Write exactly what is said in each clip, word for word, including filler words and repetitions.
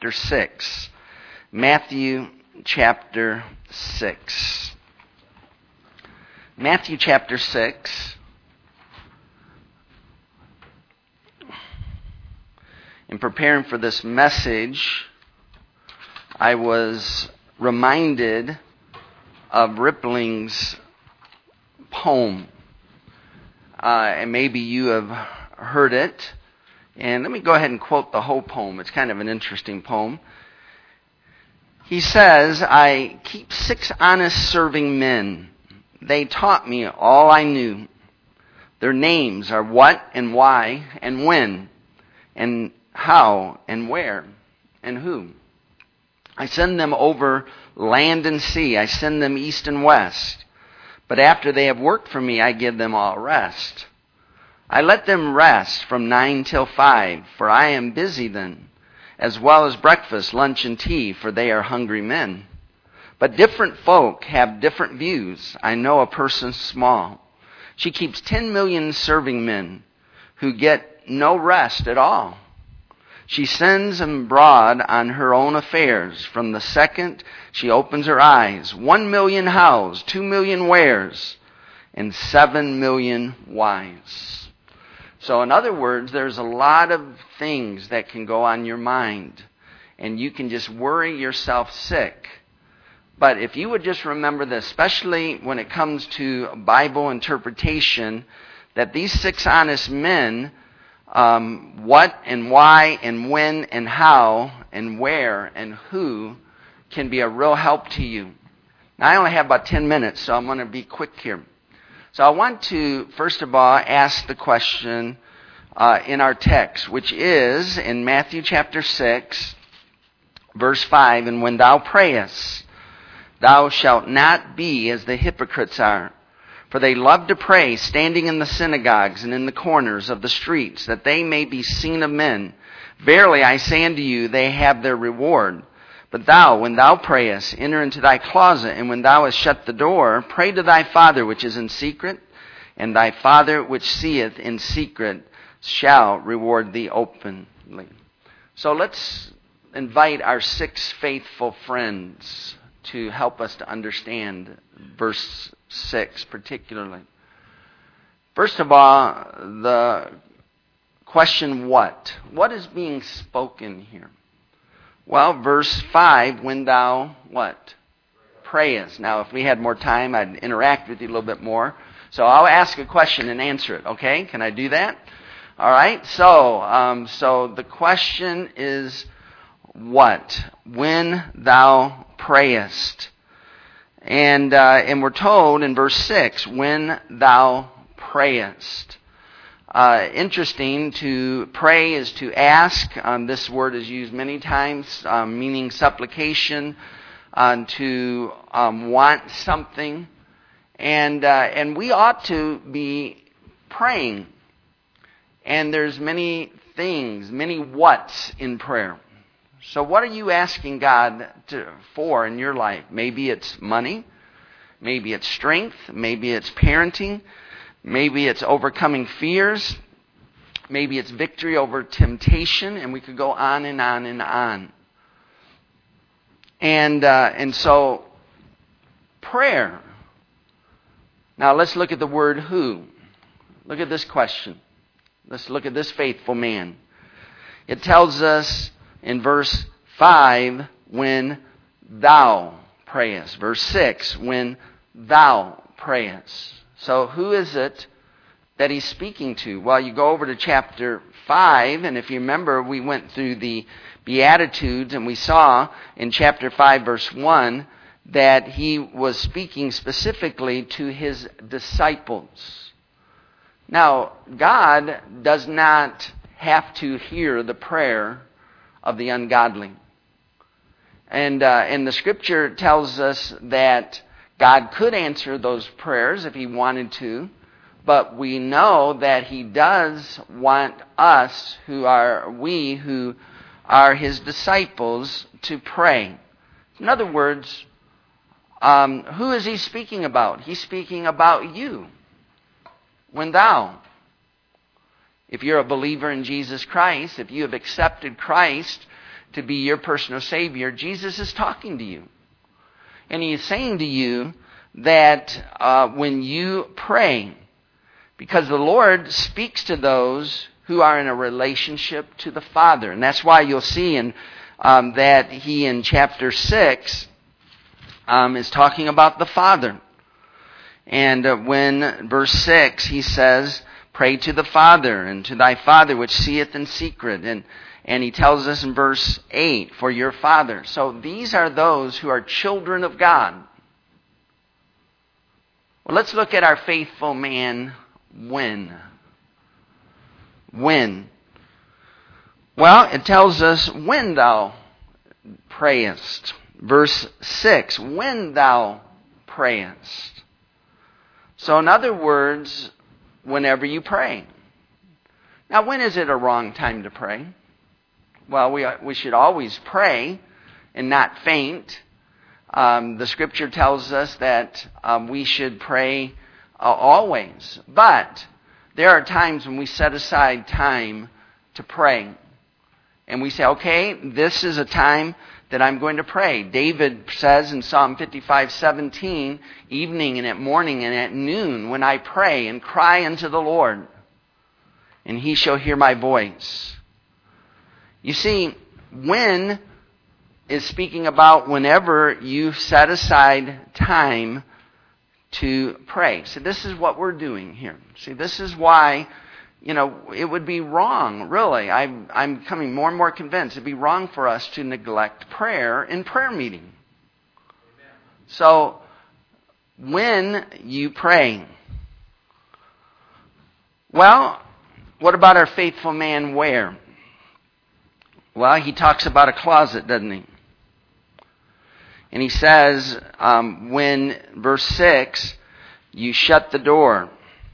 chapter six. Matthew chapter six. Matthew chapter six. In preparing for this message, I was reminded of Ripling's poem. Uh, and maybe you have heard it. And let me go ahead and quote the whole poem. It's kind of an interesting poem. He says, I keep six honest serving men. They taught me all I knew. Their names are what and why and when and how and where and who. I send them over land and sea. I send them east and west. But after they have worked for me, I give them all rest. I let them rest from nine till five, for I am busy then, as well as breakfast, lunch, and tea, for they are hungry men. But different folk have different views. I know a person small. She keeps ten million serving men who get no rest at all. She sends them abroad on her own affairs. From the second she opens her eyes, one million hows, two million wares, and seven million wives. So in other words, there's a lot of things that can go on your mind, and you can just worry yourself sick. But if you would just remember this, especially when it comes to Bible interpretation, that these six honest men, um, what and why and when and how and where and who can be a real help to you. Now, I only have about ten minutes, so I'm going to be quick here. So I want to, first of all, ask the question uh, in our text, which is in Matthew chapter six, verse five, and when thou prayest, thou shalt not be as the hypocrites are, for they love to pray, standing in the synagogues and in the corners of the streets, that they may be seen of men. Verily I say unto you, they have their reward. But thou, when thou prayest, enter into thy closet, and when thou hast shut the door, pray to thy Father which is in secret, and thy Father which seeth in secret shall reward thee openly. So let's invite our six faithful friends to help us to understand verse six particularly. First of all, the question what? What is being spoken here? Well, verse five, when thou what? Prayest. Now, if we had more time, I'd interact with you a little bit more. So I'll ask a question and answer it, okay? Can I do that? All right. So, um, so the question is what? When thou prayest. And uh, and we're told in verse six, when thou prayest. Uh, interesting, to pray is to ask. Um, this word is used many times, um, meaning supplication, uh, to um, want something. And uh, and we ought to be praying. And there's many things, many whats in prayer. So what are you asking God to, for in your life? Maybe it's money. Maybe it's strength. Maybe it's parenting. Maybe it's overcoming fears. Maybe it's victory over temptation. And we could go on and on and on. And, uh, and so, prayer. Now let's look at the word who. Look at this question. Let's look at this faithful man. It tells us in verse five, when thou prayest. Verse six, when thou prayest. So who is it that he's speaking to? Well, you go over to chapter five, and if you remember, we went through the Beatitudes, and we saw in chapter five, verse one, that he was speaking specifically to his disciples. Now, God does not have to hear the prayer of the ungodly. And, uh, and the scripture tells us that God could answer those prayers if he wanted to, but we know that he does want us, who are we who are his disciples, to pray. In other words, um, who is he speaking about? He's speaking about you. When thou, if you're a believer in Jesus Christ, if you have accepted Christ, to be your personal Savior, Jesus is talking to you. And He is saying to you that uh, when you pray, because the Lord speaks to those who are in a relationship to the Father. And that's why you'll see in um, that He in chapter six um, is talking about the Father. And uh, when verse six, He says, pray to the Father, and to thy Father which seeth in secret. And, and He tells us in verse eight, for your Father. So these are those who are children of God. Well, let's look at our faithful man, when. When? Well, it tells us, when thou prayest. Verse six, when thou prayest. So in other words, whenever you pray. Now, when is it a wrong time to pray? Well, we we should always pray and not faint. Um, the Scripture tells us that um, we should pray uh, always. But there are times when we set aside time to pray. And we say, okay, this is a time that I'm going to pray. David says in Psalm fifty-five seventeen, evening and at morning and at noon, when I pray and cry unto the Lord, and He shall hear my voice. You see, when is speaking about whenever you set aside time to pray. So this is what we're doing here. See, this is why, you know, it would be wrong, really. I'm, I'm becoming more and more convinced it'd be wrong for us to neglect prayer in prayer meeting. Amen. So, when you pray, well, what about our faithful man where? Well, he talks about a closet, doesn't he? And he says, um, when, verse six, you shut the door.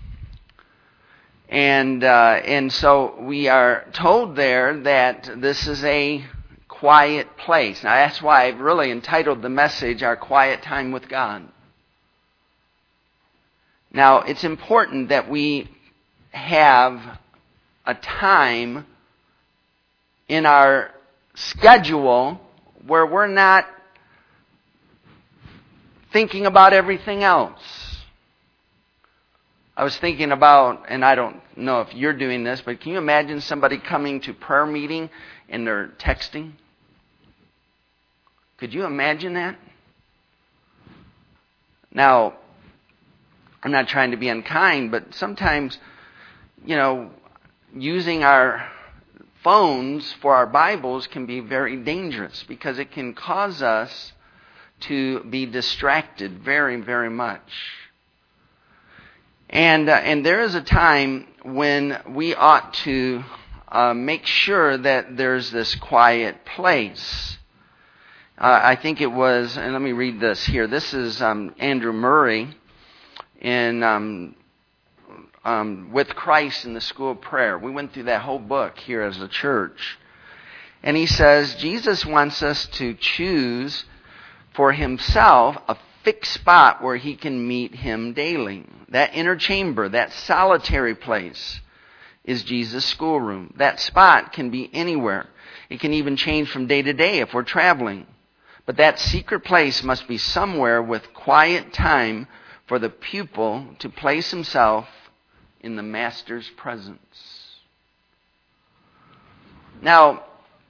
And uh, and so we are told there that this is a quiet place. Now that's why I've really entitled the message, Our Quiet Time with God. Now it's important that we have a time in our schedule where we're not thinking about everything else. I was thinking about, and I don't know if you're doing this, but can you imagine somebody coming to prayer meeting and they're texting? Could you imagine that? Now, I'm not trying to be unkind, but sometimes, you know, using our phones for our Bibles can be very dangerous because it can cause us to be distracted very, very much. And uh, and there is a time when we ought to uh, make sure that there's this quiet place. Uh, I think it was, and let me read this here. This is um, Andrew Murray in um, um, With Christ in the School of Prayer. We went through that whole book here as a church. And he says, Jesus wants us to choose for Himself a fixed spot where He can meet Him daily. That inner chamber, that solitary place, is Jesus' schoolroom. That spot can be anywhere. It can even change from day to day if we're traveling. But that secret place must be somewhere with quiet time for the pupil to place himself in the Master's presence. Now,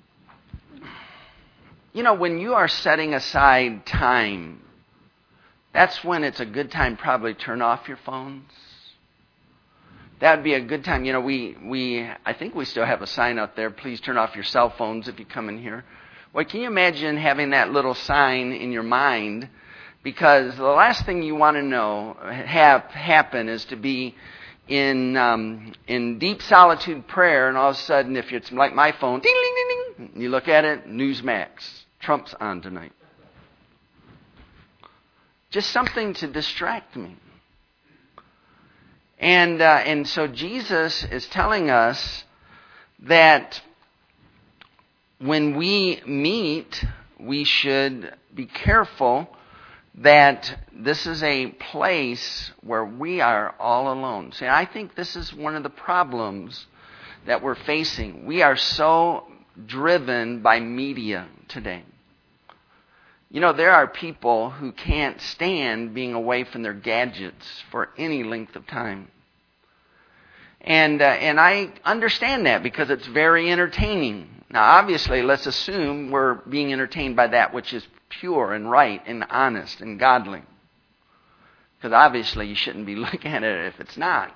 you know, when you are setting aside time, that's when it's a good time probably to turn off your phones. That would be a good time. You know, we, we I think we still have a sign out there, please turn off your cell phones if you come in here. Well, can you imagine having that little sign in your mind? Because the last thing you want to know, have happen is to be in um, in deep solitude prayer, and all of a sudden, if it's like my phone, ding, ding, ding, ding, you look at it, Newsmax, Trump's on tonight. Just something to distract me. And uh, and so Jesus is telling us that when we meet, we should be careful that this is a place where we are all alone. See, I think this is one of the problems that we're facing. We are so driven by media today. You know, there are people who can't stand being away from their gadgets for any length of time. And uh, and I understand that because it's very entertaining. Now, obviously, let's assume we're being entertained by that which is pure and right and honest and godly. Because obviously you shouldn't be looking at it if it's not.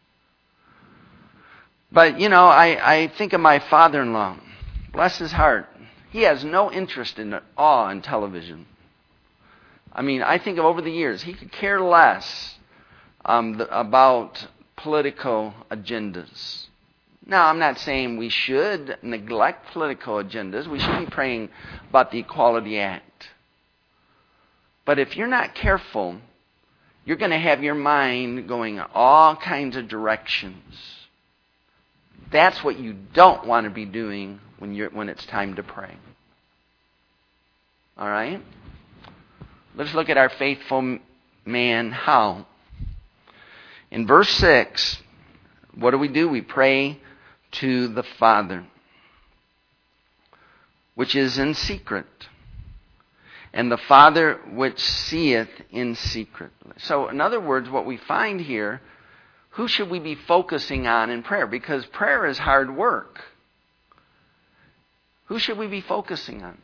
But, you know, I, I think of my father-in-law. Bless his heart. He has no interest in at all in television. I mean, I think of over the years, he could care less um, the, about political agendas. Now, I'm not saying we should neglect political agendas. We should be praying about the Equality Act. But if you're not careful, you're going to have your mind going in all kinds of directions. That's what you don't want to be doing when you're when it's time to pray. All right? Let's look at our faithful man, how. In verse six, what do we do? We pray to the Father, which is in secret, and the Father which seeth in secret. So, in other words, what we find here, who should we be focusing on in prayer? Because prayer is hard work. Who should we be focusing on?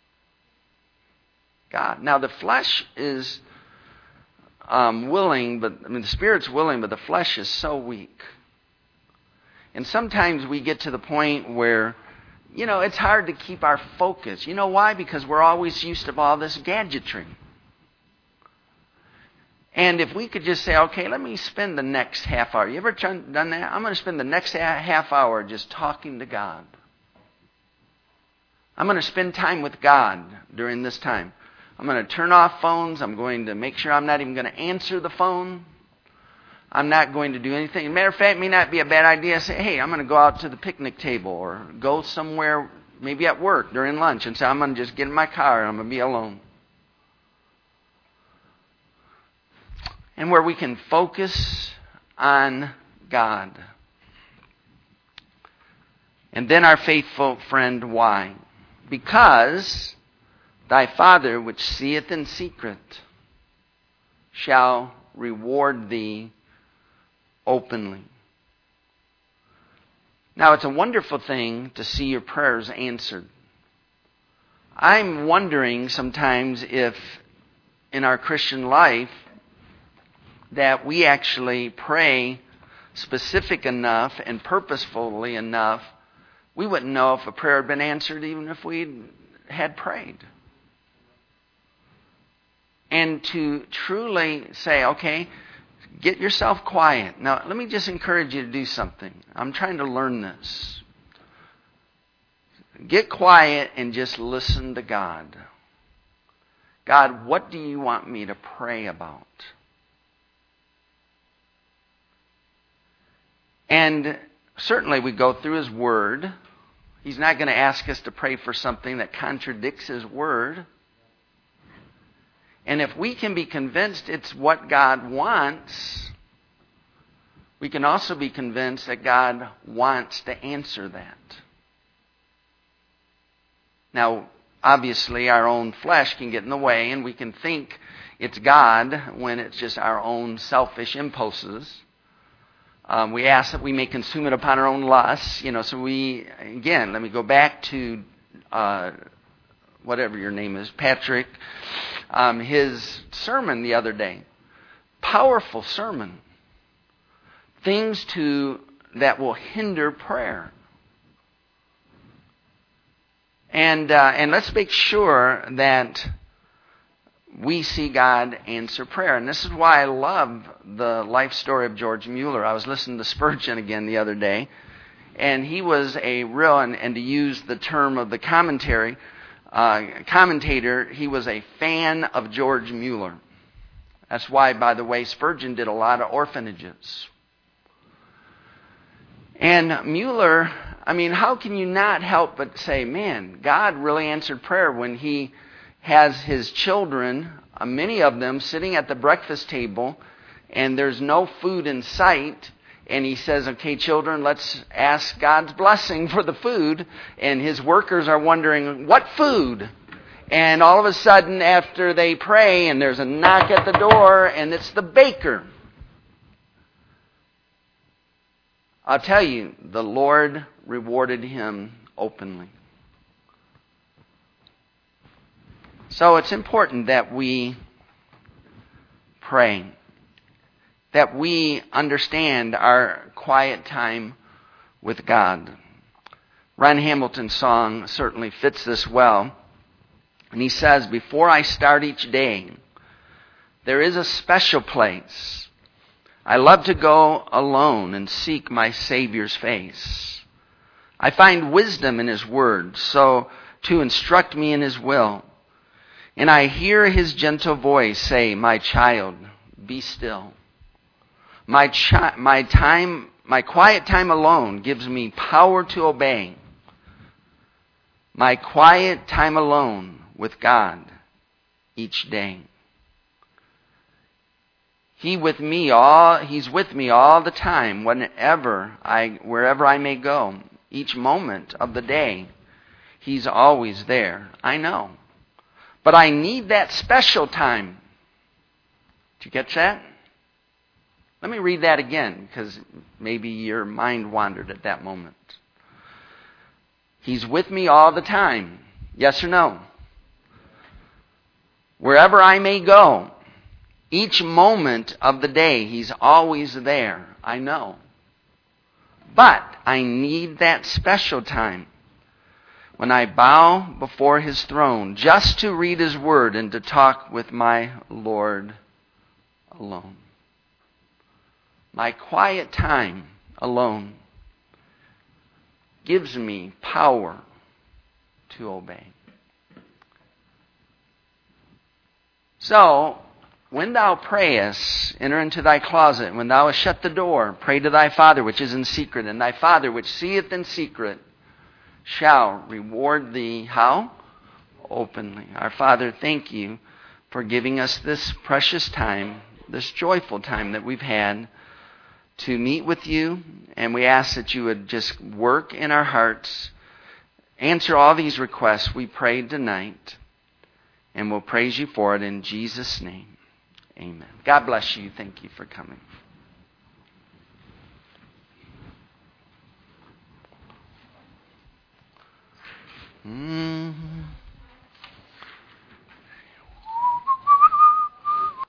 God. Now, the flesh is um, willing, but I mean, the Spirit's willing, but the flesh is so weak. And sometimes we get to the point where, you know, it's hard to keep our focus. You know why? Because we're always used to all this gadgetry. And if we could just say, okay, let me spend the next half hour. You ever done that? I'm going to spend the next half hour just talking to God. I'm going to spend time with God during this time. I'm going to turn off phones. I'm going to make sure I'm not even going to answer the phone. I'm not going to do anything. As a matter of fact, it may not be a bad idea to say, hey, I'm going to go out to the picnic table or go somewhere, maybe at work during lunch, and say, I'm going to just get in my car and I'm going to be alone. And where we can focus on God. And then our faithful friend, why? Because thy Father which seeth in secret shall reward thee openly. Now, it's a wonderful thing to see your prayers answered. I'm wondering sometimes if in our Christian life that we actually pray specific enough and purposefully enough, we wouldn't know if a prayer had been answered even if we had prayed. And to truly say, okay, get yourself quiet. Now, let me just encourage you to do something. I'm trying to learn this. Get quiet and just listen to God. God, what do you want me to pray about? And certainly we go through His Word. He's not going to ask us to pray for something that contradicts His Word. And if we can be convinced it's what God wants, we can also be convinced that God wants to answer that. Now, obviously, our own flesh can get in the way, and we can think it's God when it's just our own selfish impulses. Um, we ask that we may consume it upon our own lusts. You know, so we, again, let me go back to uh, whatever your name is, Patrick, um, his sermon the other day. Powerful sermon. Things to that will hinder prayer. And uh, and let's make sure that we see God answer prayer. And this is why I love the life story of George Mueller. I was listening to Spurgeon again the other day, and he was a real, and, and to use the term of the commentary, uh, commentator, he was a fan of George Mueller. That's why, by the way, Spurgeon did a lot of orphanages. And Mueller, I mean, how can you not help but say, man, God really answered prayer when he has his children, uh, many of them, sitting at the breakfast table, and there's no food in sight, And he says, okay, children, let's ask God's blessing for the food. And his workers are wondering, what food? And all of a sudden, after they pray, and there's a knock at the door, and it's the baker. I'll tell you, the Lord rewarded him openly. So it's important that we pray, that we understand our quiet time with God. Ron Hamilton's song certainly fits this well. And he says, before I start each day, there is a special place. I love to go alone and seek my Savior's face. I find wisdom in His word, so to instruct me in His will. And I hear His gentle voice say, my child, be still. My chi- my time, my quiet time alone gives me power to obey. My quiet time alone with God each day. He with me all He's with me all the time, whenever I wherever I may go. Each moment of the day, He's always there. I know. But I need that special time. Did you catch that? Let me read that again, because maybe your mind wandered at that moment. He's with me all the time. Yes or no? Wherever I may go, each moment of the day, He's always there. I know. But I need that special time when I bow before His throne just to read His word and to talk with my Lord alone. My quiet time alone gives me power to obey. So, when thou prayest, enter into thy closet. When thou hast shut the door, pray to thy Father which is in secret. And thy Father which seeth in secret shall reward thee, how? Openly. Our Father, thank you for giving us this precious time, this joyful time that we've had to meet with you. And we ask that you would just work in our hearts, answer all these requests we prayed tonight. And we'll praise you for it in Jesus' name. Amen. God bless you. Thank you for coming. Mm.